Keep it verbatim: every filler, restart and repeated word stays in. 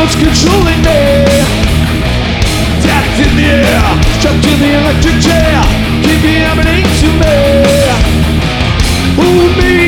what's controlling me. Tapped in the air, strapped in the electric chair, keep me happening to me. Hold me